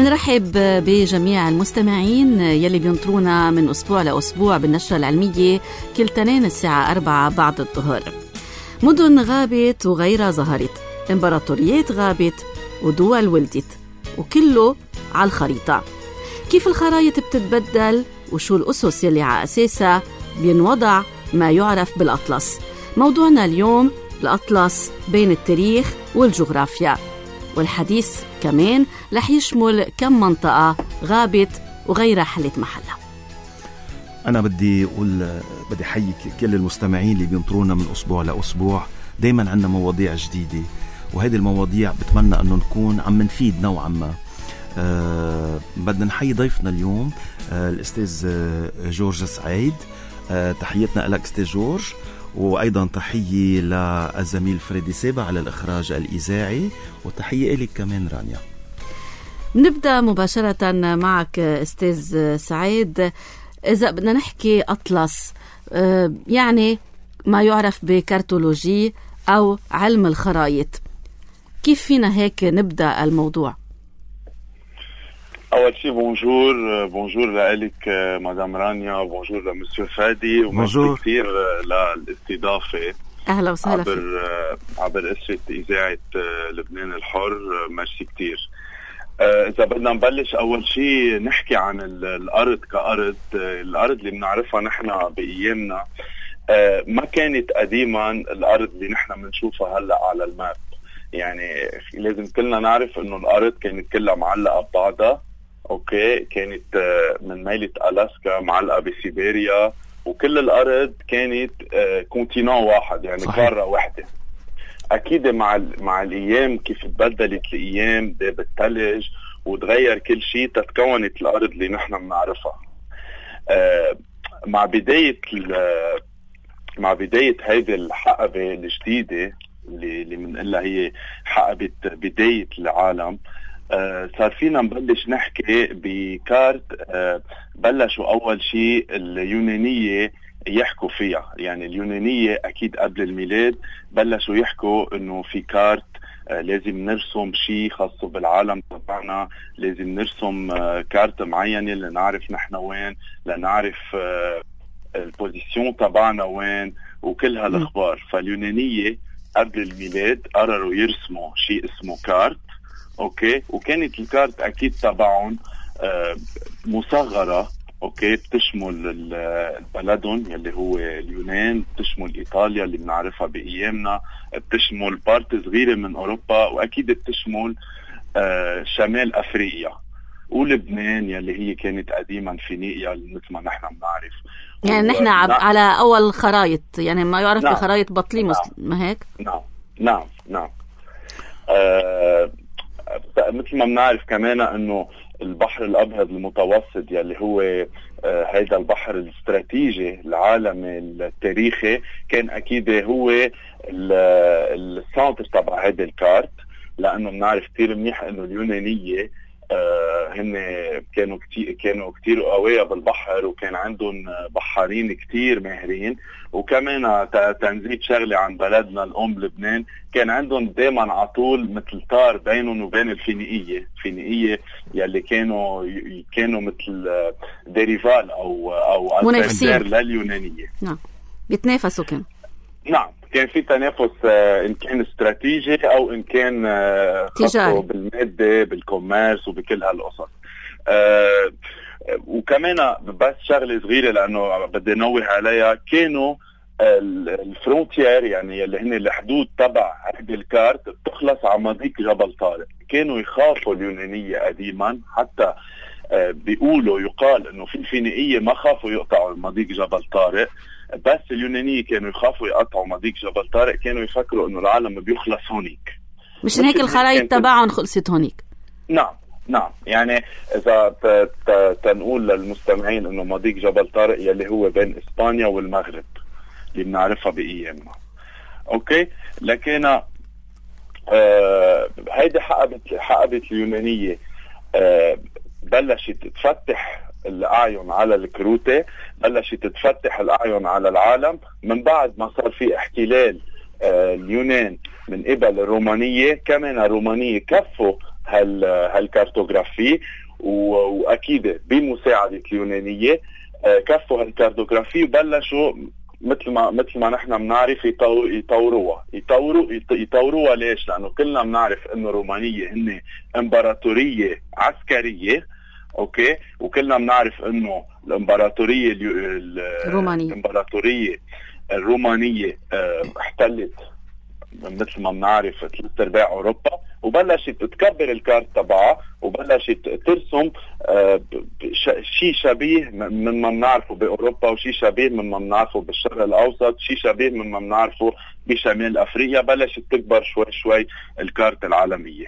منرحب بجميع المستمعين يلي بينطرونا من أسبوع لأسبوع بالنشرة العلمية كل تنين الساعة 4 بعد الظهر. مدن غابت وغيرها ظهرت، إمبراطوريات غابت ودول ولدت، وكله على الخريطة. كيف الخرايط بتتبدل وشو الأسس يلي على أساسها بينوضع ما يعرف بالأطلس. موضوعنا اليوم الأطلس بين التاريخ والجغرافيا، والحديث كمان رح يشمل كم منطقة غابت وغيرها حلت محلها. أنا بدي أحيي كل المستمعين اللي بينطرونا من أسبوع لأسبوع. دايما عندنا مواضيع جديدة، وهذه المواضيع بتمنى أنه نكون عم نفيد نوعا ما. بدنا نحيي ضيفنا اليوم الأستاذ جورج سعيد. تحياتنا لك أستاذ جورج، وأيضا تحية للزميل فريدي سابا على الإخراج الإذاعي، وتحية إليك كمان رانيا. نبدأ مباشرة معك أستاذ سعيد. إذا بدنا نحكي أطلس، يعني ما يعرف بكارتولوجي أو علم الخرائط، كيف فينا هيك نبدأ الموضوع؟ أول شيء بونجور لك مدام رانيا، بونجور لمسيو فادي، ومرحبا كثير للاستضافة. أهلا وسهلا عبر أسرة إذاعة لبنان الحر. ميرسي كثير. إذا بدنا نبلش أول شيء نحكي عن الأرض كأرض. الأرض اللي بنعرفها نحن بأيامنا ما كانت قديما الأرض اللي نحن بنشوفها هلأ على الماب. يعني لازم كلنا نعرف إنه الأرض كانت كلها معلقة ببعضها. اوكي، كانت من ميلة ألاسكا معلقة بسيبيريا، وكل الأرض كانت كونتينون واحد، يعني قارة واحدة. أكيد مع الأيام كيف تبدلت الأيام بالثلج وتغير كل شيء تتكونت الأرض اللي نحن بنعرفها. مع بداية هيدي الحقبة الجديدة اللي بنقولها هي حقبة بداية العالم، صار فينا نبلش نحكي بكارت. بلشوا أول شيء اليونانية يحكوا فيها. يعني اليونانية أكيد قبل الميلاد بلشوا يحكوا إنه في كارت لازم نرسم شيء خاصه بالعالم تبعنا، لازم نرسم كارت معينة لنعرف نحن وين، لنعرف البوزيشن تبعنا وين، وكل هالأخبار. فاليونانية قبل الميلاد قرروا يرسموا شيء اسمه كارت. اوكي، وكانت الكارت اكيد تبعهم مصغره. اوكي، بتشمل بلدهم يلي هو اليونان، بتشمل ايطاليا اللي بنعرفها بايامنا، بتشمل بارت صغيره من اوروبا، واكيد بتشمل شمال افريقيا ولبنان يلي هي كانت قديما فينيقيا مثل ما نحن بنعرف. يعني نحن على اول خرايط، يعني ما يعرف بخرايط بطليموس. ما هيك؟ نعم. مثل ما بنعرف كمان انه البحر الابيض المتوسط يلي هو هيدا البحر الاستراتيجي العالمي التاريخي كان اكيد هو السنتر تبع هيدا الكارت، لانه بنعرف كثير منيح انه اليونانيه هن كانوا كتير قوية بالبحر، وكان عندهم بحارين كتير ماهرين. وكمان تنزيد شغلة عن بلدنا الأم لبنان، كان عندهم دايما عطول مثل طار بينهم وبين الفينيقية يلي كانوا مثل ديريفال أو منافسين لليونانية. نعم، بيتنافسوا كان. نعم، كان في تنافس إن كان استراتيجي أو إن كان تجاري بالمادة بالكوميرس وبكل هالقصص. وكمان بس شغلة صغيرة لأنه بدي نوه عليها، كانوا الفرونتير يعني اللي هن الحدود تبع هذه الكارت بتخلص على مضيق جبل طارق. كانوا يخافوا اليونانية قديما، حتى يقال إنه في الفينيقية ما خافوا يقطعوا مضيق جبل طارق، بس اليونانية كانوا يخافوا يقطعوا مضيق جبل طارق. كانوا يفكروا انه العالم بيخلص هونيك، مش هيك الخرائط تبعهم خلصت هونيك. نعم. يعني اذا تنقول للمستمعين انه مضيق جبل طارق يلي هو بين اسبانيا والمغرب اللي بنعرفها بايامنا. اوكي، لكن هيدي حقبة اليونانية بلشت تفتح الأعين على الكروتة، بلشت تتفتح الأعين على العالم من بعد ما صار في احتلال اليونان من قبل الرومانية. كمان الرومانية كفوا هالكارتوغرافي، واكيد بمساعده اليونانيه كفوا هالكارتوغرافي وبلشوا مثل ما نحن بنعرف يطوروها. ليش؟ لانه كلنا بنعرف انه الرومانيه هن امبراطوريه عسكريه، اوكي، وكلنا بنعرف انه الامبراطوريه الرومانيه احتلت مثل ما بنعرف 3/4 اوروبا، وبلشت تكبر الكارت تبعها وبلشت ترسم شيء شبيه من ما بنعرفه باوروبا، وشيء شبيه من ما بنعرفه بالشرق الاوسط، شيء شبيه من ما بنعرفه بشمال افريقيا. بلشت تكبر شوي شوي الكارت العالميه.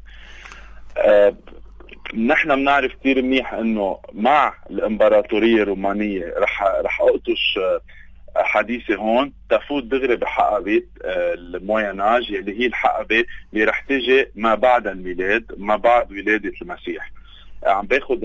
نحن بنعرف كثير منيح انه مع الامبراطوريه الرومانيه رح اقطش حديثي هون تفوت دغري بحقبة المويناج اللي هي الحقبة اللي رح تيجي ما بعد الميلاد، ما بعد ولادة المسيح. عم باخد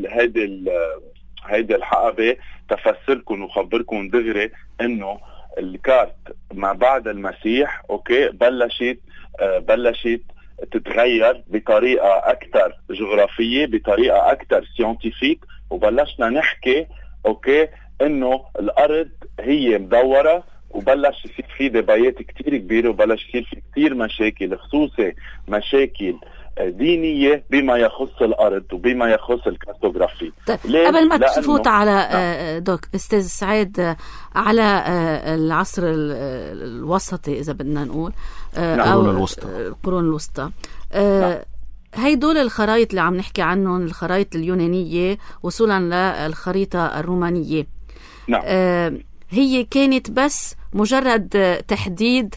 هيدي الحقبة تفسركم وخبركم دغري انه الكارت ما بعد المسيح اوكي بلشت تتغير بطريقة اكثر جغرافية، بطريقة اكثر سيونتيفيك، وبلشنا نحكي اوكي انه الارض هي مدورة، وبلش يصير في دبايات كتير كبيرة، وبلش يصير في كتير مشاكل، خصوصي مشاكل دينية بما يخص الأرض وبما يخص الكارتوغرافي. طيب قبل ما تفوت على دوك أستاذ سعيد على العصر الوسطي إذا بدنا نقول أو القرون الوسطى، هيدول الخرائط اللي عم نحكي عنهم، الخرائط اليونانية وصولا للخريطة الرومانية، نعم. هي كانت بس مجرد تحديد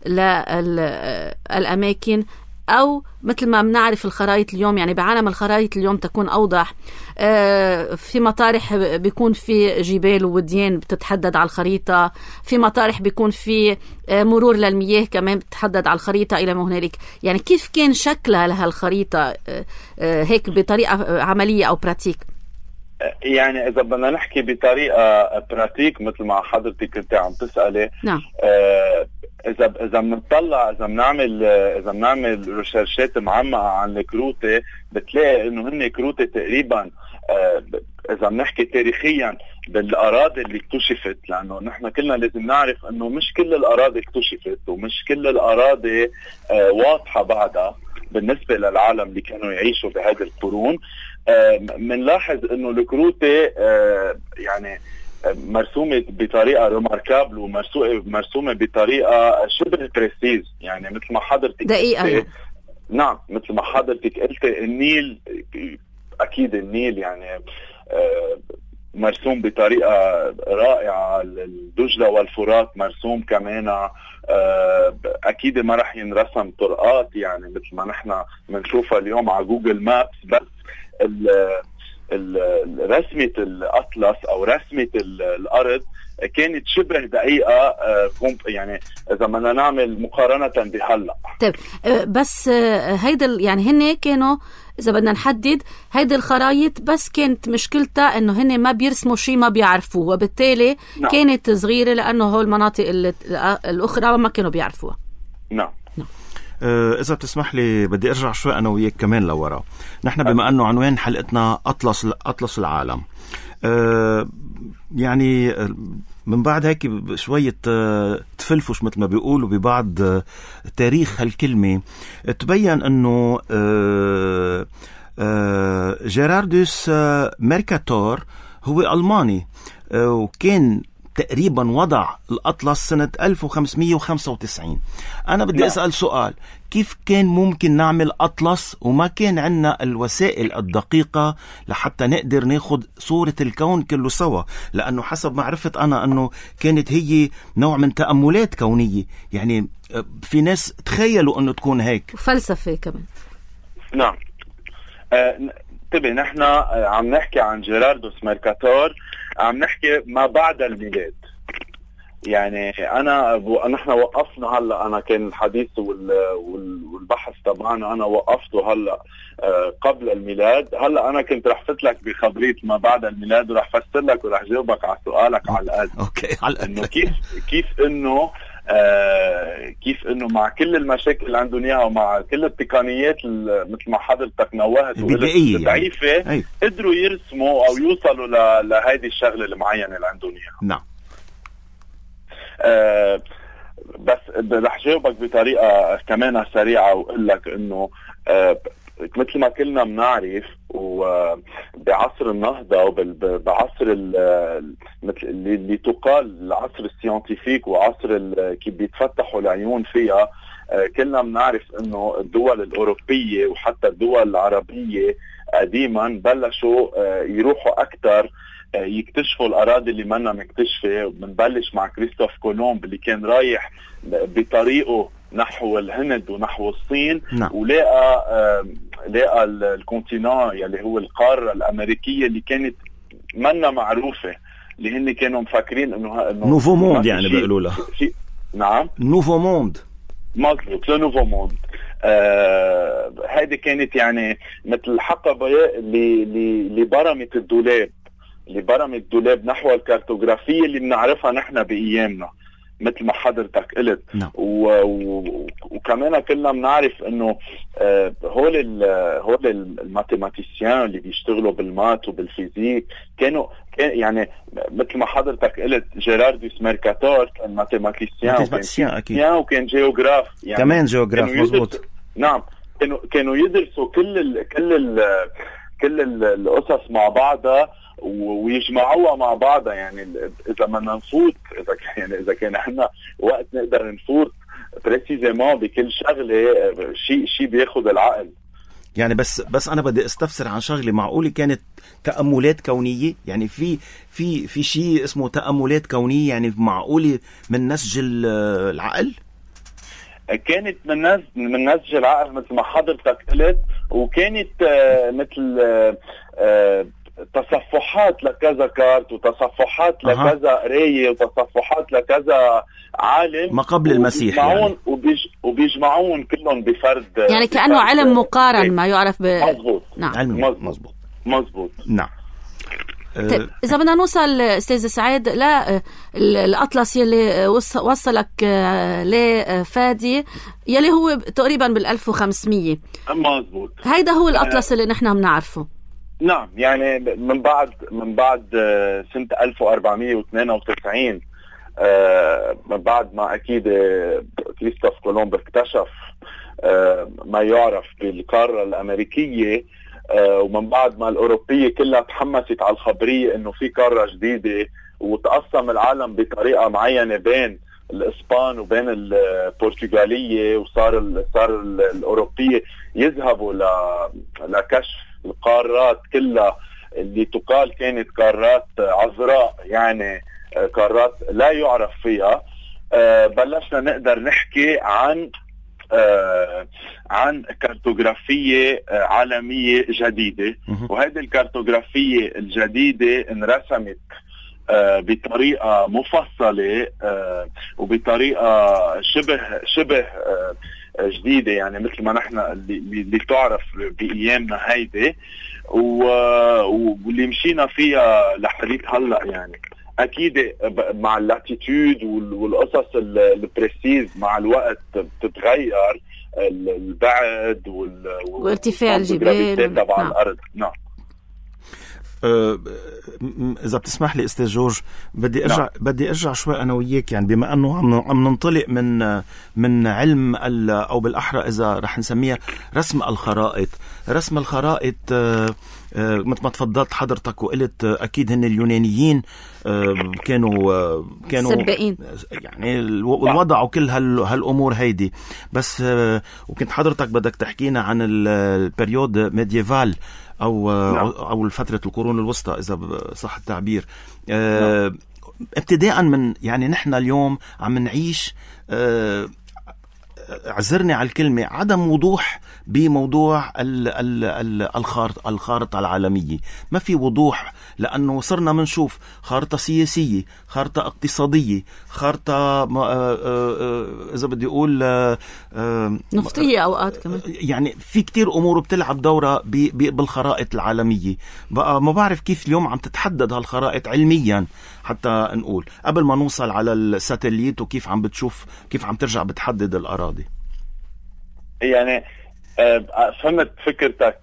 للأماكن، أو مثل ما بنعرف الخرائط اليوم، يعني بعالم الخرائط اليوم تكون أوضح، في مطارح بيكون في جبال ووديان بتتحدد على الخريطة، في مطارح بيكون في مرور للمياه كمان بتتحدد على الخريطة إلى ما هنالك. يعني كيف كان شكلها لهالخريطة هيك بطريقة عملية أو براتيك؟ يعني إذا بدنا نحكي بطريقة براتيك مثل ما حضرتك كنت عم تسألي، نعم. إذا بنطلع إذا بنعمل ريسيرشات معمقة عن الكروتة، بتلاقي إنه هن كروتة تقريبا إذا بنحكي تاريخيا بالأراضي اللي اكتشفت، لأنه نحن كلنا لازم نعرف إنه مش كل الأراضي اكتشفت ومش كل الأراضي واضحة بعدها بالنسبة للعالم اللي كانوا يعيشوا بهذه القرون. منلاحظ إنه الكروتة يعني مرسومة بطريقة ريماركابل ومرسومة بطريقة شبه بريسيز، يعني مثل ما حضرتك دقيقة يعني. نعم، مثل ما حضرتك قلت النيل، أكيد النيل يعني مرسوم بطريقة رائعة، الدجلة والفرات مرسوم كمان، أكيد ما رح ينرسم طرقات يعني مثل ما نحن منشوفها اليوم على جوجل مابس، بس رسمة الأطلس أو رسمة الأرض كانت شبه دقيقة، يعني إذا بدنا نعمل مقارنة بهلا. طيب بس هيدا يعني هن كانوا إذا بدنا نحدد هيدا الخرايط، بس كانت مشكلتها إنه هن ما بيرسموا شيء ما بيعرفوه، وبالتالي نعم. كانت صغيرة لأنه هو المناطق الأخرى ما كانوا بيعرفوها. نعم. إذا بتسمح لي بدي أرجع شوي أنا وياك كمان لورا. نحن بما أنه عنوان حلقتنا أطلس العالم، يعني من بعد هيك شوية تفلفش مثل ما بيقولوا ببعض تاريخ هالكلمة، تبين أنه جيراردوس ميركاتور هو ألماني، وكان تقريبا وضع الأطلس سنة 1595. أنا بدي أسأل سؤال، كيف كان ممكن نعمل أطلس وما كان عندنا الوسائل الدقيقة لحتى نقدر ناخد صورة الكون كله سوا؟ لأنه حسب ما عرفت أنا أنه كانت هي نوع من تأملات كونية، يعني في ناس تخيلوا أنه تكون هيك، فلسفة كمان. نعم. طبعا نحن عم نحكي عن جيراردوس ميركاتور، عم نحكي ما بعد الميلاد. يعني نحن وقفنا هلا، انا كان الحديث والبحث تبعنا انا وقفته هلا قبل الميلاد. هلا انا كنت رح فتلك بخبريه ما بعد الميلاد، ورح فسر لك ورح جاوبك على سؤالك على القد. اوكي، على القد. انه كيف انه كيف انه مع كل المشاكل اللي عندهم اياها ومع كل التقنيات مثل ما حضرتك نوهت ضعيفة يعني. قدروا يرسموا او يوصلوا لهذه الشغلة المعينة اللي عندهم اياها. نعم. بس رح جاوبك بطريقة كمان سريعة وقل لك انه مثل ما كلنا بنعرف وبعصر النهضة وبعصر مثل اللي تقال العصر السيانتيفيك وعصر كيف بيتفتحوا العيون فيها، كلنا بنعرف انه الدول الأوروبية وحتى الدول العربية قديما بلشوا يروحوا أكتر يكتشفوا الأراضي اللي منا مكتشفة. بنبلش مع كريستوف كولومب اللي كان رايح بطريقه نحو الهند ونحو الصين. نعم. لقى الكونتينان يلي هو القارة الأمريكية اللي كانت منا معروفة، اللي هن كانوا مفكرين انه نوفو موند يعني بيقولوا لها. نعم نوفو موند. مظبوط، لنوفو موند. هذه كانت يعني مثل الحقبة اللي برمت الدولاب، الدولاب نحو الكارتوغرافية اللي بنعرفها نحن بأيامنا مثل ما حضرتك قلت. نعم. وكمان كلنا بنعرف انه هول الماتيماتيسيان اللي بيشتغلوا بالمات وبالفيزيك كانوا يعني مثل ما حضرتك قلت جيراردوس ميركاتور كان ماتيماتيسيان وكان جيوغراف يعني كمان جيوغراف. مظبوط. نعم. كانوا يدرسوا كل القصص مع بعضها ويجمعوها مع بعضها. يعني اذا بدنا نفوت اذا كان عندنا وقت نقدر نفوت بريسيزيمون بكل شغله شيء بياخد العقل يعني. بس انا بدي استفسر عن شغله. معقوله كانت تأملات كونيه؟ يعني في شيء اسمه تأملات كونيه يعني معقوله من نسج العقل؟ كانت من نسج العقل مثل ما حضرتك قلت، وكانت مثل تصفحات لكذا كارت وتصفحات لكذا قراية وتصفحات لكذا عالم ما قبل المسيح يعني. وبيجمعون كلهم بفرد يعني كأنه علم مقارن ما يعرف مظبوط. نعم. مظبوط. نعم. طيب إذا بدنا نوصل أستاذ سعيد لا الأطلس يلي وصلك لفادي يلي هو تقريبا بال1500. مظبوط. هيدا هو الأطلس اللي نحن بنعرفه. نعم. يعني من بعد سنة 1492 من بعد ما أكيد كريستوف كولومب اكتشف ما يعرف بالقارة الأمريكية، ومن بعد ما الأوروبية كلها تحمست على الخبرية إنه في قارة جديدة، وتقسم العالم بطريقة معينة بين الإسبان وبين البرتغالية، وصار الأوروبية يذهبوا لكشف القارات كلها اللي تقال كانت قارات عذراء، يعني قارات لا يعرف فيها. بلشنا نقدر نحكي عن كارتوغرافية عالمية جديدة، وهذه الكارتوغرافية الجديدة انرسمت بطريقة مفصلة وبطريقة شبه جديدة، يعني مثل ما نحن اللي تعرف بأيامنا هيدي واللي مشينا فيها لحديث هلأ. يعني أكيد مع اللاتيتود والقصص البريسيز مع الوقت بتتغير البعد وارتفاع الجبال تبع الأرض. نعم. إذا بتسمح لي أستاذ جورج بدي أرجع شوي أنا وياك، يعني بما أنه عم ننطلق من علم أو بالأحرى إذا رح نسميها رسم الخرائط. مثل ما تفضلت حضرتك وقلت أكيد هن اليونانيين كانوا سبقين يعني وضعوا كل هالأمور هيدي. بس وكنت حضرتك بدك تحكينا عن البريود ميديفال أو فترة القرون الوسطى إذا صح التعبير. ابتداء من يعني نحن اليوم عم نعيش اعذرني على الكلمة، عدم وضوح بموضوع الخارطة العالمية. ما في وضوح، لأنه صرنا منشوف خارطة سياسية، خارطة اقتصادية، خارطة إذا بدي أقول نفطية أوقات كمان. يعني في كتير أمور بتلعب دورة بالخرائط العالمية. بقى ما بعرف كيف اليوم عم تتحدد هالخرائط علميا حتى نقول قبل ما نوصل على الساتليت، وكيف عم بتشوف كيف عم ترجع بتحدد الأراضي. يعني فهمت فكرتك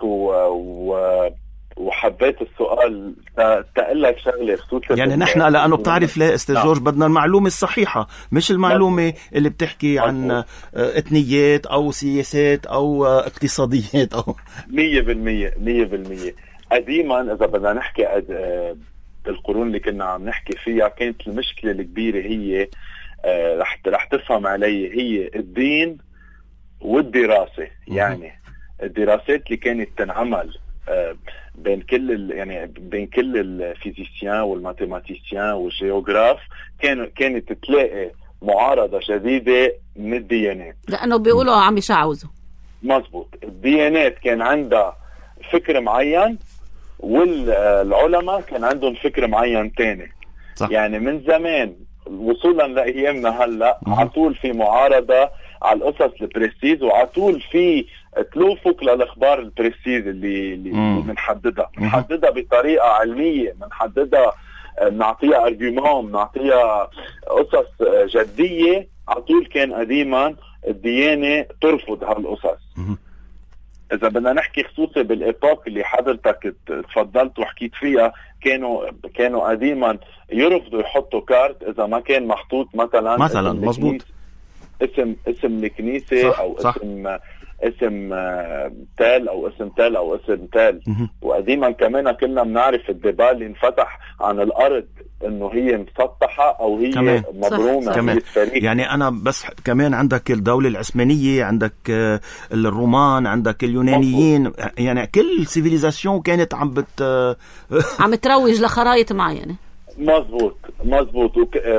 وحبيت السؤال تقلك شغلة خصوصا. يعني نحن لأنه بتعرف ليه أستاذ جورج بدنا المعلومة الصحيحة، مش المعلومة اللي بتحكي عن إثنيات أو سياسات أو اقتصاديات أو 100%. قديما إذا بدنا نحكي بالقرون اللي كنا عم نحكي فيها، كانت المشكلة الكبيرة هي رح تفهم علي، هي الدين والدراسة. يعني الدراسات اللي كانت تنعمل بين كل الفيزيسيان والماتيماتيسيان والجيوغراف كانت تلاقي معارضة شديدة من الديانات، لأنه بيقولوا عم يشعوذوا. مزبوط. الديانات كان عندها فكر معين والعلماء كان عندهم فكر معين تاني. صح. يعني من زمان وصولا لأيامنا هلأ عطول في معارضة على القصص البريسيز، وعطول في تلوفك للأخبار البريسيز اللي بنحددها بطريقة علمية، بنحددها، نعطيها أرجيومون، نعطيها قصص جدية. عطول كان قديما الديانة ترفض هالقصص. إذا بدنا نحكي خصوصي بالإيبوك اللي حضرتك تفضلت وحكيت فيها، كانوا قديما يرفضوا يحطوا كارت إذا ما كان محطوط مثلا مظبوط اسم الكنيسة أو صح. اسم تال أو اسم تال أو اسم تال. وقديما كمان كلنا بنعرف الدبال اللي انفتح عن الأرض إنه هي مسطحة أو هي كمان. مبرومة كمان. يعني أنا بس كمان عندك الدولة العثمانية، عندك الرومان، عندك اليونانيين. مزبوط. يعني كل سيفيليزاسيون كانت عم تروج لخرائط معينة. مزبوط.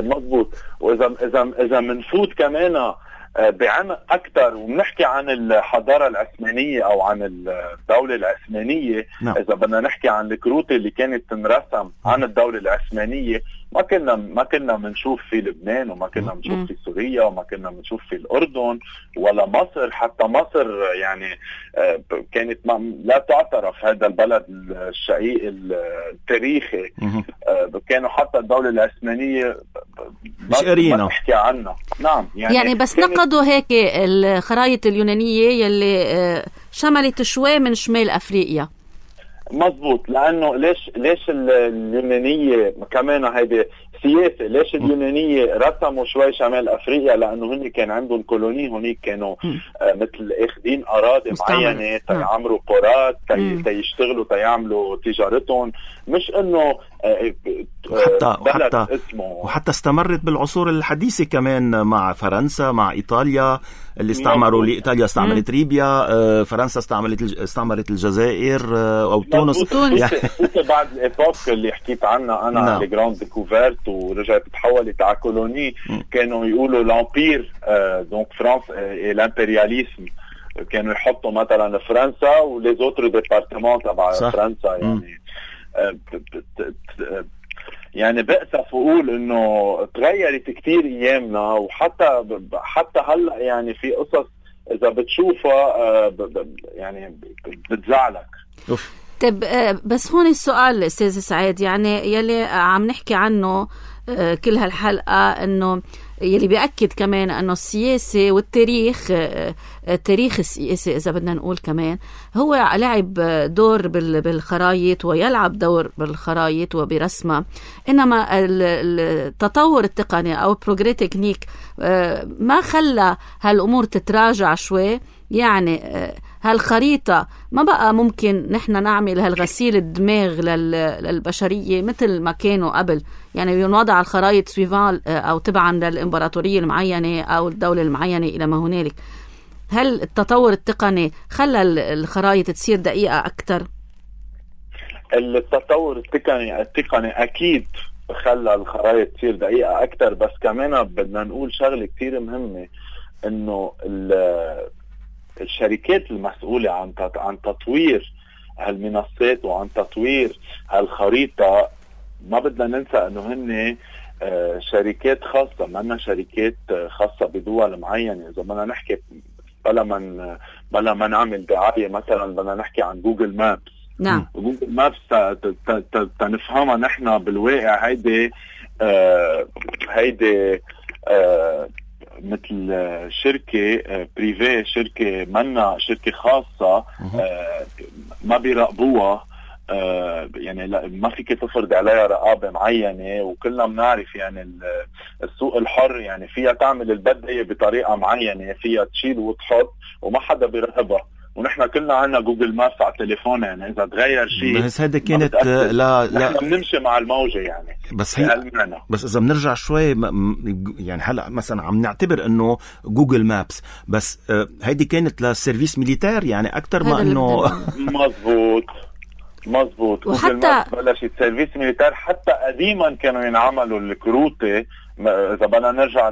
وإذا منفوت كمان بعمق أكتر وبنحكي عن الحضارة العثمانية أو عن الدولة العثمانية. إذا بدنا نحكي عن الكروت اللي كانت تنرسم عن الدولة العثمانية، ما كنا بنشوف في لبنان، وما كنا بنشوف في سوريا، وما كنا بنشوف في الأردن ولا مصر. حتى مصر يعني كانت لا تعترف، هذا البلد الشقيق التاريخي. كانوا حتى الدولة العثمانية ما نحكي عنها. نعم. يعني بس نقضوا هيك الخرائط اليونانية يلي شملت شوي من شمال أفريقيا. مزبوط. لأنه ليش اليونانية كمان هيدي سياسة، ليش اليونانية رسموا شوي شمال أفريقيا؟ لأنه هني كان عندهم كولوني، هناك كانوا مثل اخدين أراضي معينة تيعمروا قرات، تيشتغلوا، تيعملوا تجارتهم، مش إنه بلد اسمه. وحتى استمرت بالعصور الحديثة كمان مع فرنسا، مع إيطاليا اللي استعمروا لإيطاليا استعملت ليبيا، فرنسا استعمرت الجزائر أو تونس. يعني بعد الإيبوك اللي حكيت عنها أنا لي جراند ديكوفيرت ورجعت تحولت على كولوني، كانوا يقولوا لامبير دونك فرانس الامبرياليزم. كانوا يحطوا مثلا فرنسا ولي زوتر ديبارتمون تبع فرنسا. يعني بأسف أقول إنه تغيرت كتير أيامنا، وحتى هلأ يعني في قصص إذا بتشوفها يعني بتزعلك. طيب بس هون السؤال أستاذ سعيد، يعني يلي عم نحكي عنه كل هالحلقة، إنه يلي بيأكد كمان أنه السياسة والتاريخ، التاريخ السياسي إذا بدنا نقول كمان، هو لعب دور بالخرايط ويلعب دور بالخرايط وبرسمة. إنما التطور التقني أو بروجري تكنيك ما خلى هالأمور تتراجع شوي. يعني هالخريطة ما بقى ممكن نحن نعمل هالغسيل الدماغ للبشرية مثل ما كانوا قبل. يعني ينوضع الخرائط سويفان أو تبعا للإمبراطورية المعينة أو الدولة المعينة إلى ما هنالك. هل التطور التقني خلى الخرائط تصير دقيقة أكتر؟ التطور التقني أكيد خلى الخرائط تصير دقيقة أكتر، بس كمان بدنا نقول شغلة كتير مهمة، انه الشركات المسؤولة عن تطوير هالمنصات وعن تطوير هالخريطة، ما بدنا ننسى انه هن شركات خاصة، ما شركات خاصة بدول معينة. اذا بدنا نحكي بلا ما نعمل دعاية، مثلا بدنا نحكي عن جوجل مابس. نعم. جوجل مابس تنفهمها نحن بالواقع هيدي مثل شركة بريفي، شركة منا شركة خاصة، ما بيراقبوها، يعني ما فيك تفرض عليها رقابة معينة. وكلنا بنعرف يعني السوق الحر يعني فيها تعمل البدية بطريقة معينة، فيها تشيل وتحط وما حدا بيراقبها. ونحن كلنا عنا جوجل مابس على التليفون، يعني إذا تغير شيء بس هذا كانت لا بنمشي مع الموجة يعني. بس إذا بنرجع شوي يعني هلا مثلا عم نعتبر إنه جوجل مابس بس هيدي كانت للسيرفيس ميليتير يعني أكتر ما إنه مزبوط. وحتى بلشت سيرفيس ميليتير، حتى قديما كانوا ينعملوا الكروتة. إذا بدنا نرجع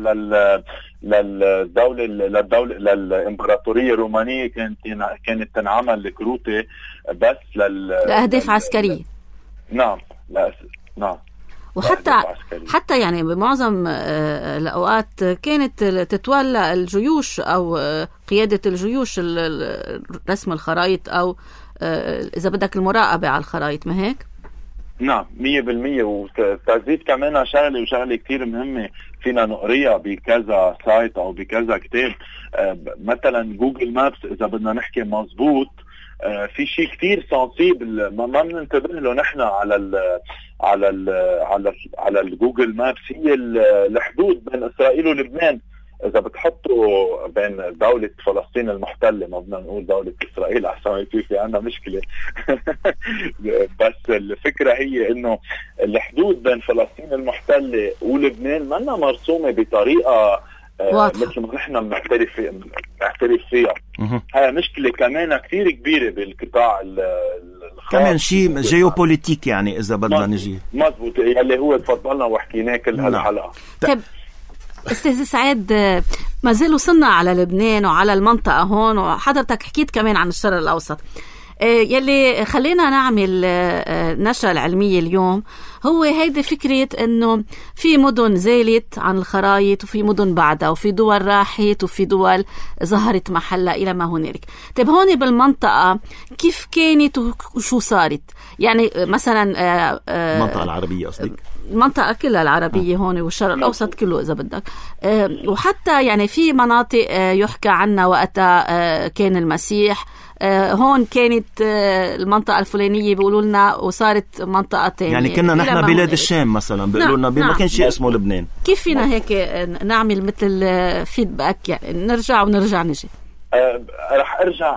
للإمبراطورية الرومانية كانت تنعمل الكروتة بس لأهداف عسكرية. نعم. حتى يعني بمعظم الأوقات كانت تتولى الجيوش أو قيادة الجيوش رسم الخرائط أو إذا بدك المراقبة على الخرائط، ما هيك؟ نعم 100%. وتزيد كمان شغلة كتير مهمة فينا نقريها بكذا سايت أو بكذا كتاب. مثلا جوجل مابس إذا بدنا نحكي مزبوط، في شيء كتير سنسيبل ما بننتبه له نحن على الجوجل مابس، هي الحدود بين إسرائيل ولبنان. إذا بتحطوا بين دولة فلسطين المحتلة، ما بدنا نقول دولة إسرائيل أحسن في عنا مشكلة بس الفكرة هي إنه الحدود بين فلسطين المحتلة ولبنان منا مرسومة بطريقة مثل ما نحن بنعترف فيها. هاي مشكلة كمان كتير كبيرة بالقطاع كمان شيء جيوبوليتيك يعني إذا بدنا نجي مزبوط، اللي هو تفضلنا وحكيناه كل هالحلقة. طيب أستاذ سعيد، ما زال وصلنا على لبنان وعلى المنطقة هون، وحضرتك حكيت كمان عن الشرق الأوسط. يلي خلينا نعمل نشرة العلمية اليوم هو هيدي فكرة انه في مدن زالت عن الخرائط وفي مدن بعدها، وفي دول راحت وفي دول ظهرت محلها الى ما هنالك. طيب هون بالمنطقة كيف كانت وشو صارت؟ يعني مثلا المنطقة العربية قصدك؟ المنطقة كلها العربية هون والشرق الأوسط كله إذا بدك. وحتى يعني في مناطق يحكى عنها وقتها كان المسيح، هون كانت المنطقة الفلانية بيقولوا لنا وصارت منطقة تانية. يعني كنا نحن بلاد الشام مثلا بيقولوا لنا ما كان شيء اسمه لبنان. كيف فينا هيك نعمل مثل فيدباك، يعني نرجع نجي؟ رح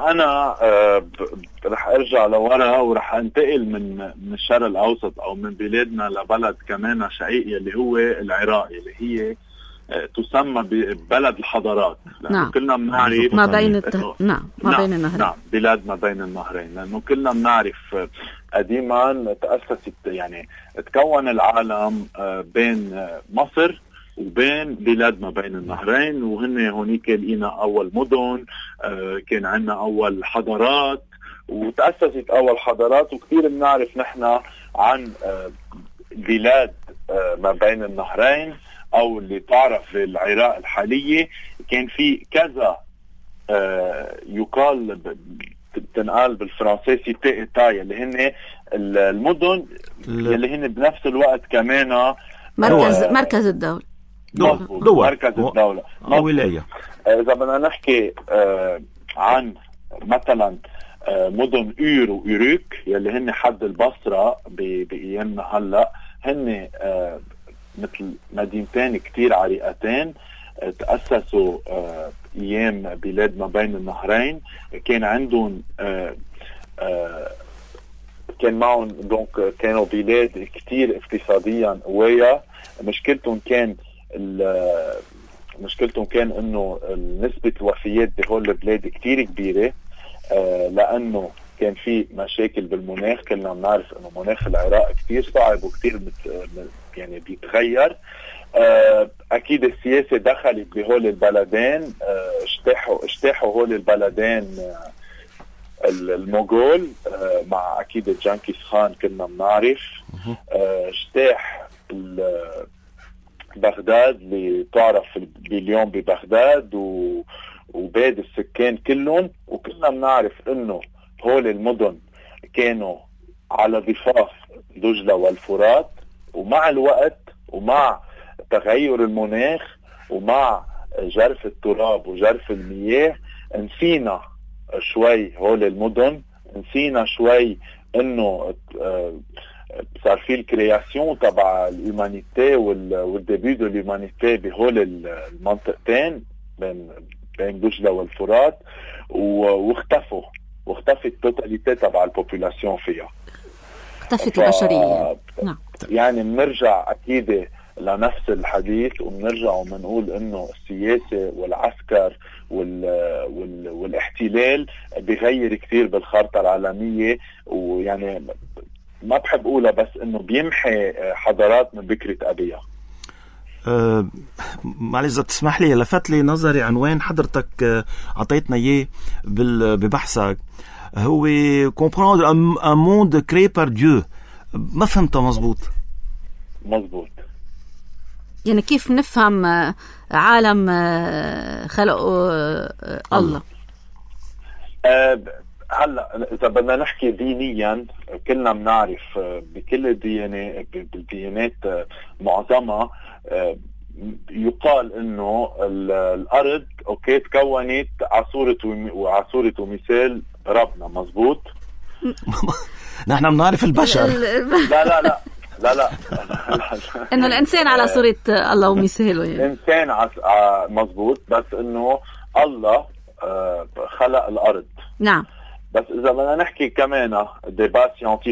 ارجع لورا ورح انتقل من الشرق الاوسط او من بلادنا لبلد كمان شقيق اللي هو العراق، اللي هي تسمى ببلد الحضارات. نعم. كلنا بنعرف ما بين النهرين. نعم بلاد ما بين النهرين، لانه كلنا بنعرف قديما تأسست يعني تكون العالم بين مصر وبين بلاد ما بين النهرين، وهن هونيك لقينا أول مدن، كان عنا أول حضارات وتأسست أول حضارات. وكثير بنعرف نحن عن بلاد ما بين النهرين أو اللي تعرف العراق الحالية. كان في كذا يقال تنقال بالفرنسيسي تاي اللي هن المدن اللي هن بنفس الوقت كمان مركز الدولة. مركز الدولة أو ولاية. إذا بدنا نحكي عن مثلا مدن أور وأوروك يلي هن حد البصرة بأيامنا هلأ، هن مثل مدينتين كتير عريقتين تأسسوا أيام بلاد ما بين النهرين. كان عندهم كان معهم دونك كانوا بلاد كتير اقتصاديا قوية. مشكلتهم كان انه نسبة الوفيات بهول البلاد كتير كبيرة، لانه كان في مشاكل بالمناخ. كلنا بنعرف انه مناخ العراق كتير صعب وكتير يعني بيتغير. اكيد السياسة دخلت بهول البلدين. اجتاحوا هول البلدين الموغول مع اكيد جنكيز خان كنا بنعرف. اجتاح بغداد اللي تعرف اليوم ببغداد وباد السكان كلهم، وكلنا بنعرف انه هول المدن كانوا على ضفاف دجلة والفرات، ومع الوقت ومع تغير المناخ ومع جرف التراب وجرف المياه نسينا شوي هول المدن، نسينا شوي انه صار في الكرياسيون تبع الهومانيتي والديبي دو الهومانيتي بهول المنطقتين بين دجلة والفرات، واختفت توتاليتي تبع البوبولاسيون فيها، اختفت البشرية. نعم. يعني بنرجع اكيد لنفس الحديث وبنرجع وبنقول انه السياسة والعسكر والاحتلال بيغير كثير بالخارطة العالمية، ويعني ما بحب اقولها بس انه بيمحي حضارات من بكرة ابيها. معلش اذا تسمح لي، لفت لي نظري عنوان حضرتك عطيتنا اياه ببحثك، هو comprendre un monde créé par Dieu. ما فهمتها مزبوط. يعني كيف نفهم عالم خلقه الله؟ هلا اذا بدنا نحكي دينيا كلنا بنعرف بكل الديانات معظمها يقال انه الارض اوكي تكونت عصورة ومثال ربنا. مزبوط. نحن بنعرف البشر. لا انه الانسان على صورة الله ومثاله. يعني الانسان مزبوط، بس انه الله خلق الارض. نعم. بس اذا بدنا نحكي كمان ديبا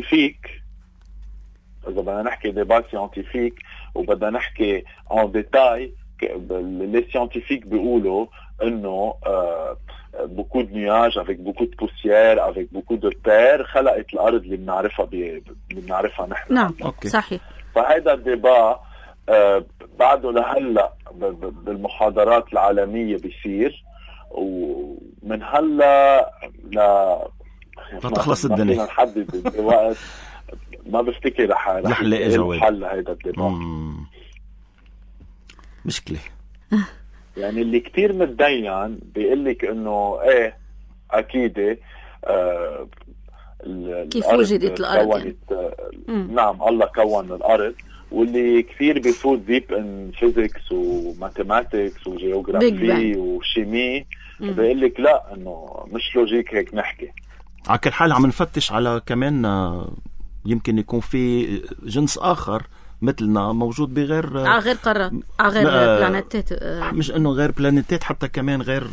سيانتيفيك وبدنا نحكي ان ديتاي، لي سيانتيفيك بيقولوا انه beaucoup de nuages avec beaucoup de poussière avec beaucoup de terre خلقت الارض اللي بنعرفها نحن. نعم. صحيح. فهذا الديبا بعده لهلا بالمحاضرات العالمية بيصير، ومن هلا لا تخلص الدنيا نحدد الوقت ما بفتكر رح نلاقي جواب حل هيدا الديبا. مشكلة. يعني اللي كتير متدين بيقلك انه ايه اكيد كيف وجدت الارض نعم الله كون الارض، واللي كثير بيفوت ديب ان فيزيكس وماثيماتكس وجيوغرافي وشيمي بيقلك لا انه مش لوجيك هيك نحكي. على كل حال عم نفتش على كمان يمكن يكون في جنس اخر مثلنا موجود بغير غير قارات، غير بلانيتات، مش انه غير بلانيتات، حتى كمان غير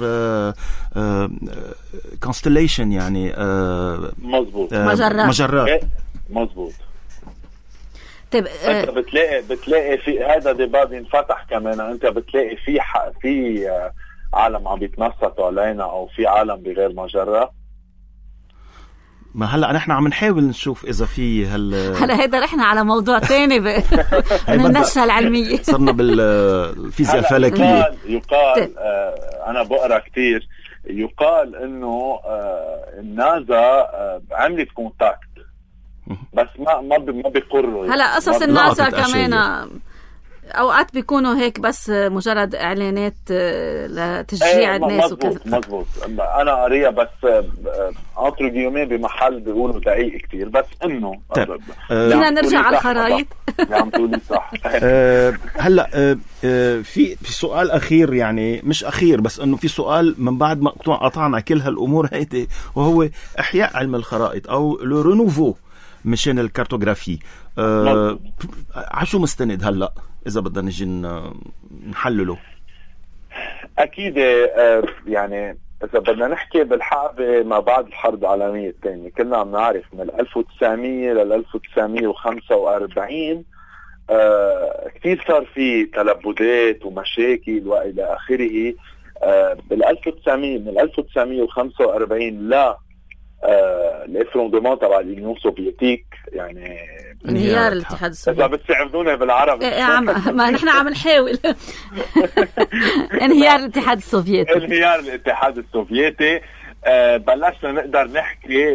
كونستليشن يعني مزبوط مجرات. مزبوط. طيب انت بتلاقي في هذا ديبا بينفتح كمان، انت بتلاقي في عالم عم بيتنصتوا علينا او في عالم بغير مجرة. ما هلا نحن عم نحاول نشوف اذا في هلا هيدا رحنا على موضوع تاني من النشرة العلمية. صرنا بالفيزياء الفلكية. يقال انا بقرا كتير، يقال انه النازا عملت كونتاكت بس ما بيقروا. هلا قصص النازا كمان اوقات بيكونوا هيك بس مجرد اعلانات لتشجيع الناس وكذا. مزبوط. انا قاريها بس انتر جيومي بمحل بيقولوا دقيق كتير، بس انه فينا نرجع على الخرايط. عم تقولي صح. هلا في سؤال اخير، يعني مش اخير بس انه في سؤال من بعد ما قطعنا كل هالامور هيدي، وهو احياء علم الخرائط او لو رينوفو مشان الكارتوغرافي. عشو مستند هلا اذا بدنا نجي نحلله؟ اكيد يعني اذا بدنا نحكي بالحقبه ما بعد الحرب العالميه الثانيه، كلنا عم نعرف من 1900 ل 1945 كثير صار في تلبدات ومشاكل والى اخره. من 1945 لا الافروندمون تبع اليونيون سوفيتيك، يعني انهيار الاتحاد السوفيتي. إذا بتساعدونا بالعربي. ما نحن عم نحاول. انهيار الاتحاد السوفيتي. انهيار الاتحاد السوفيتي. بلشنا نقدر نحكي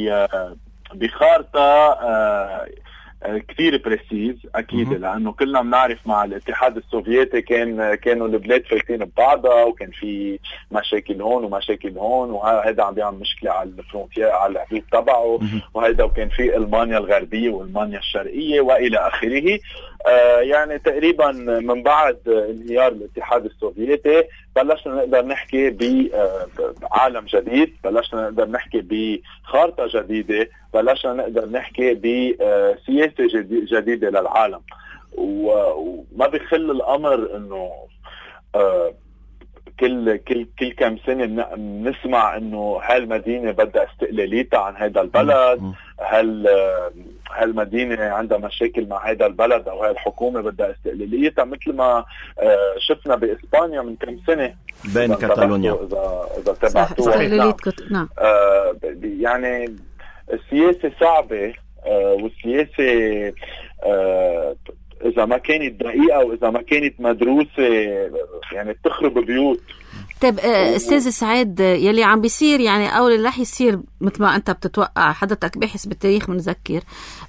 بخارطة كثير بريسيز أكيد، لأنه كلنا بنعرف مع الاتحاد السوفيتي كانوا البلاد فايتين ببعضها، وكان في مشاكل هون ومشاكل هون، وهذا عم بيعمل مشكلة على الفرونتيير على الحدود تبعه، وهذا وكان في ألمانيا الغربية وألمانيا الشرقية وإلى آخره. يعني تقريبا من بعد انهيار الاتحاد السوفيتي بلشنا نقدر نحكي بعالم جديد، بلشنا نقدر نحكي بخارطة جديدة، بلشنا نقدر نحكي بسياسة جديدة للعالم. وما بيخل الأمر إنه كل كم سنة بنسمع إنه هالمدينة بدها استقلاليتها عن هذا البلد، هالمدينة عندها مشاكل مع هذا البلد، أو هالحكومة بدها استقلاليتها، مثل ما شفنا بإسبانيا من كم سنة بين كاتالونيا. إذا تبعتوها. نعم. يعني السياسة صعبة، والسياسة إذا ما كانت دقيقة وإذا ما كانت مدروسة يعني بتخرب بيوت. طيب أستاذ سعيد، يلي عم بيصير يعني أو اللي رح يصير مثل ما أنت بتتوقع، حضرتك باحث بالتاريخ منذكر،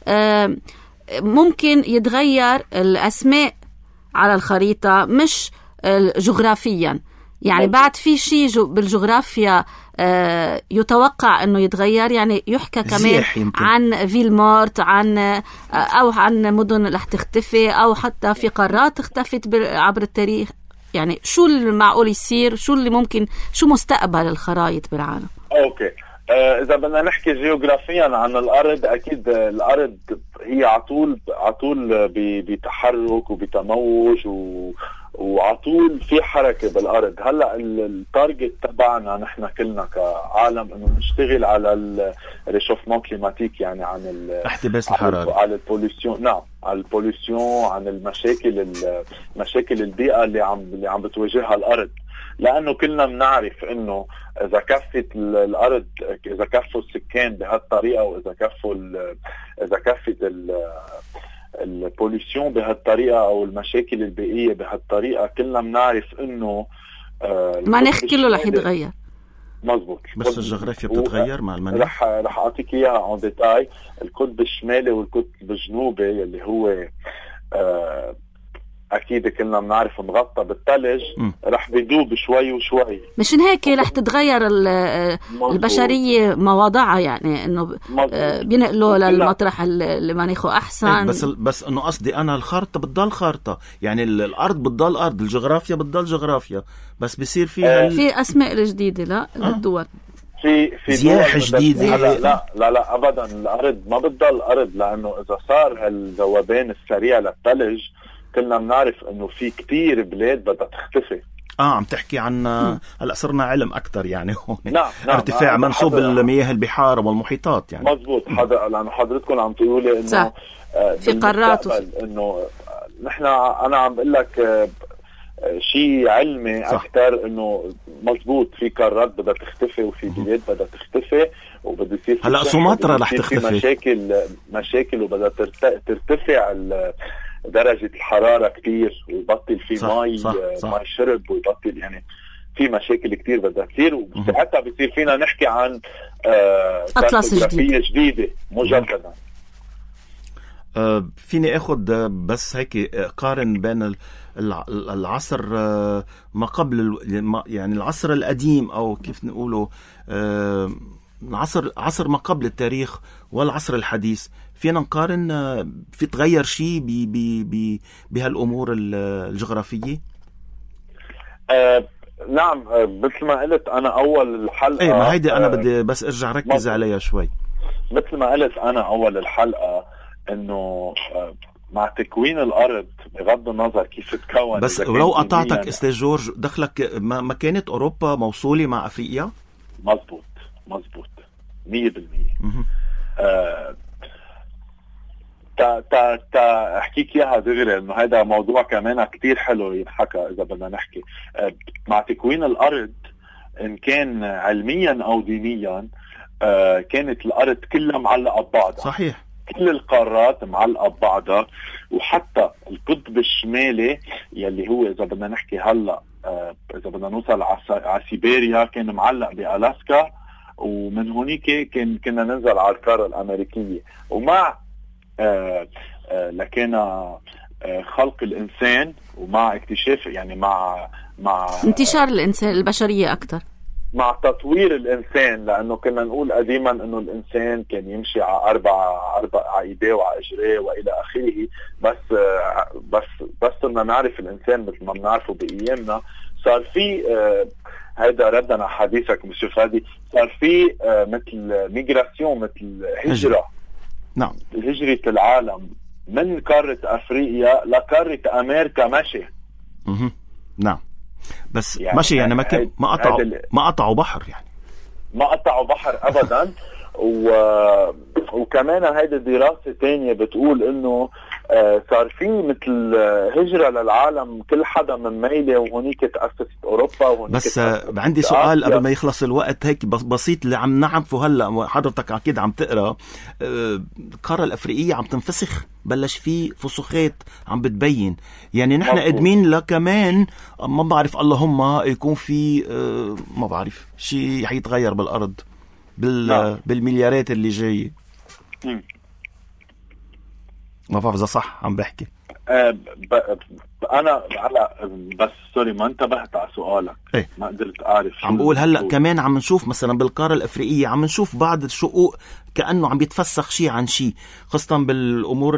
ممكن يتغير الأسماء على الخريطة مش جغرافيا، يعني بعد في شيء بالجغرافيا يتوقع أنه يتغير، يعني يحكى كمان عن فيلمورت، أو عن مدن رح تختفي، أو حتى في قارات اختفت عبر التاريخ. يعني شو المعقول يصير؟ شو اللي ممكن، شو مستقبل الخرائط بالعالم؟ أوكي. إذا بدنا نحكي جيوغرافيا عن الأرض، أكيد الأرض هي عطول بتحرك وبتموج وعطول في حركة بالأرض. هلأ التارجت تبعنا نحن كلنا كعالم إنه نشتغل على الريشوفمون كليماتيك، يعني عن احتباس الحرارة، على البوليسيون. نعم، على البوليسيون، عن مشاكل البيئة اللي عم بتواجهها الأرض. لأنه كلنا بنعرف إنه إذا كفت الأرض، إذا كفوا السكان بهالطريقة، وإذا كفت البوليسيون بهالطريقة أو المشاكل البيئية بهالطريقة، كلنا بنعرف إنه المناخ كله رح يتغير. مزبوط. بس الجغرافيا بتتغير مع المناخ. رح أعطيك إياها عن ديتاي. القطب الشمالي والقطب الجنوبي اللي هو أكيد كلنا بنعرف مغطى بالثلج، رح بيدوب شوي وشوي. مشان هيك رح تتغير البشرية مواضعها، يعني إنه بينقلوا للمطرح اللي مناخه أحسن. بس إنه قصدي أنا الخارطة بتضل خارطة، يعني الأرض بتضل أرض، الجغرافيا بتضل جغرافيا، بس بيصير فيها في أسماء جديدة لا للدول، في زياح جديدة. لا أبدا، الأرض ما بتضل أرض، لأنه إذا صار هالذوبان السريع للثلج كلنا بنعرف انه في كتير بلاد بدها تختفي. عم تحكي عن هلا صرنا علم اكثر يعني هون. نعم. ارتفاع منسوب المياه البحار والمحيطات يعني. مزبوط. لانه حضرتكم عم تقولوا لي انه في قارات انه نحن انا عم بقول لك شيء علمي اكثر، انه مزبوط في قارات بدها تختفي وفي بلاد بدها تختفي، وبده يصير هلا سومطرة رح تختفي، مشاكل وبدها ترتفع درجة الحرارة كتير، ويبطل في ماي شرب، ويبطل يعني في مشاكل كتير بدها تصير، وساعتها بيصير فينا نحكي عن كارتوغرافية جديدة مجددا. فيني اخد بس هيك قارن بين العصر ما قبل يعني العصر القديم، او كيف نقوله عصر ما قبل التاريخ والعصر الحديث. فينا نقارن في تغير شيء بهالأمور الجغرافية؟ نعم، مثل ما قلت أنا أول الحلقة. ما هيدي أنا بدي بس أرجع ركز عليها شوي. مثل ما قلت أنا أول الحلقة إنه مع تكوين الأرض بغض النظر كيف تكون، بس ولو قطعتك أستاذ جورج، دخلك ما كانت أوروبا موصولة مع أفريقيا؟ مزبوط 100%. احكيك اياها دغري، انه هذا موضوع كمان كتير حلو ينحكى اذا بدنا نحكي. مع تكوين الارض، ان كان علميا او دينيا، كانت الارض كلها معلقه ببعضها. صحيح. كل القارات معلقة ببعضها، وحتى القطب الشمالي يلي هو إذا بدنا نحكي هلأ إذا بدنا نوصل على سيبيريا كان معلق بألاسكا، ومن هونيك كنا ننزل على القارة الأمريكية. ومع لكن خلق الإنسان ومع اكتشاف يعني مع انتشار الإنسان البشرية أكتر، مع تطوير الإنسان، لأنه كنا نقول قديما أنه الإنسان كان يمشي على أربع إيديه وعلى إجريه وإلى آخره، بس بدنا نعرف الإنسان مثل ما بنعرفه بأيامنا. صار في هذا ردنا حديثك مشي فادي، صار في مثل ميغراسيون، مثل هجرة. نعم، هجرة العالم من قارة أفريقيا لقارة أمريكا ماشي. نعم، بس يعني ماشي يعني ما قطعوا بحر، يعني ما قطعوا بحر أبدا. وكمان هيدا دراسة تانية بتقول إنه صار في مثل هجرة للعالم، كل حدا من ميلة، وهونيك تأسست أوروبا وهونيك بس عندي سؤال قبل ما يخلص الوقت هيك بسيط اللي عم نعرفه هلأ. حضرتك أكيد عم تقرأ القارة الأفريقية عم تنفسخ، بلش في فسخات عم بتبين، يعني نحن قدمين لكمان ما بعرف اللهم يكون في ما بعرف شيء حيتغير بالأرض بالمليارات اللي جاي. ما بعرف إذا صح عم بحكي. أنا بس سوري ما انتبهت على سؤالك. إيه؟ ما قدرت أعرف. عم بقول هلأ كمان عم نشوف مثلا بالقارة الأفريقية عم نشوف بعض الشقوق كأنه عم بيتفسخ شيء عن شيء، خاصة بالأمور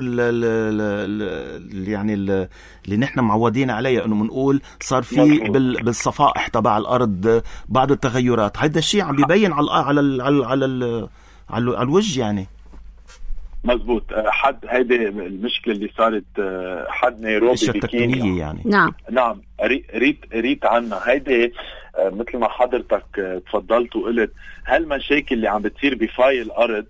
يعني اللي نحن معودين عليها، إنه منقول صار في بالصفائح تبع الأرض بعض التغيرات. هذا الشيء عم بيبين على الوجه يعني. مزبوط. حد هيدي المشكلة اللي صارت حد نيروبي بكينيا يعني. نعم ريت عنا هيدي مثل ما حضرتك تفضلت وقلت، هالمشاكل اللي عم بتصير بفاي الأرض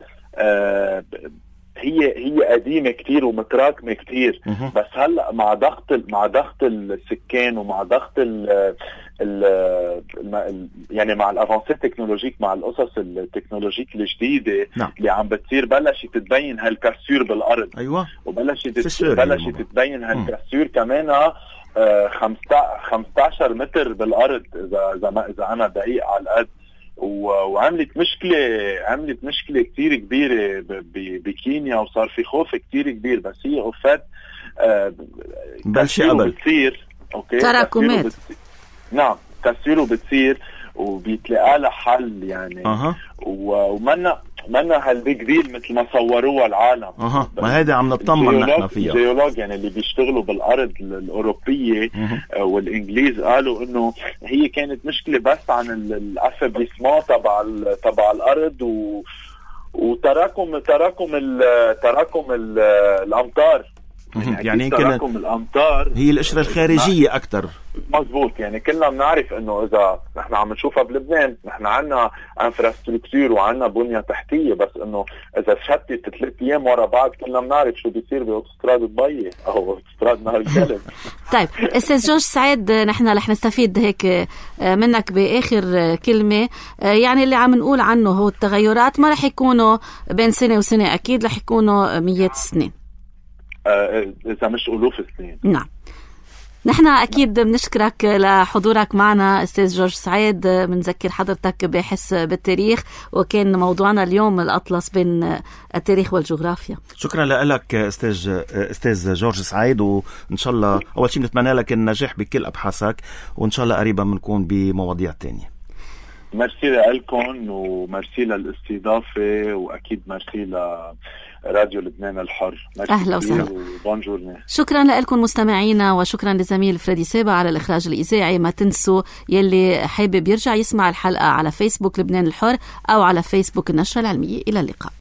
هي قديمة كتير ومتراكمة كتير، بس هلأ مع ضغط السكان ومع ضغط يعني مع الافانسي تكنولوجيك، مع القصص التكنولوجيك الجديدة اللي عم بتصير، بلشت تتبين هالكسور بالأرض. أيوة. وبلشت تتبين هالكسور كمان 15 متر بالأرض إذا أنا دقيق على القد. وعملت مشكلة كتير كبيرة بكينيا، وصار في خوف كتير كبير. بس هي وفات بلشة بتصير تراكمات. نعم، تسيره بتصير وبيتلقى لها حل يعني. ومنا هالبيج ديل مثل ما صوروها العالم. ما هيدا عم نطمن نحن فيها. الجيولوج يعني اللي بيشتغلوا بالأرض الأوروبية والإنجليز قالوا إنه هي كانت مشكلة بس عن الأسابيسمون تبع الأرض وتراكم الأمطار. يعني تراكم الأمطار هي القشرة الخارجية أكتر. مزبوط. يعني كلنا بنعرف إنه إذا نحن عم نشوفها بلبنان، نحن عنا انفراستركتور وعنا بنية تحتية، بس إنه إذا شتت 3 أيام ورا بعض كلنا بنعرف شو بيصير بأوتوستراد الضية أو أوتوستراد نهر الكلب. طيب أستاذ جورج سعيد، نحن رح نستفيد هيك منك بآخر كلمة. يعني اللي عم نقول عنه هو التغيرات ما رح يكونوا بين سنة وسنة، أكيد رح يكونوا 100 سنين، إذا مش ألوف السنين. نعم. نحن أكيد بنشكرك لحضورك معنا أستاذ جورج سعيد. بنذكر حضرتك باحث بالتاريخ، وكان موضوعنا اليوم الأطلس بين التاريخ والجغرافيا. شكرا لك أستاذ جورج سعيد، وإن شاء الله أول شيء نتمنى لك النجاح بكل أبحاثك، وإن شاء الله قريبا بنكون بمواضيع تانية. ميرسي لكم وميرسي للاستضافة، وأكيد ميرسي راديو لبنان الحر. أهلا وسهلا. شكرا لكم مستمعينا، وشكرا لزميل فريدي سابا على الإخراج الإذاعي. ما تنسوا يلي حابب يرجع يسمع الحلقة على فيسبوك لبنان الحر أو على فيسبوك النشرة العلمية. إلى اللقاء.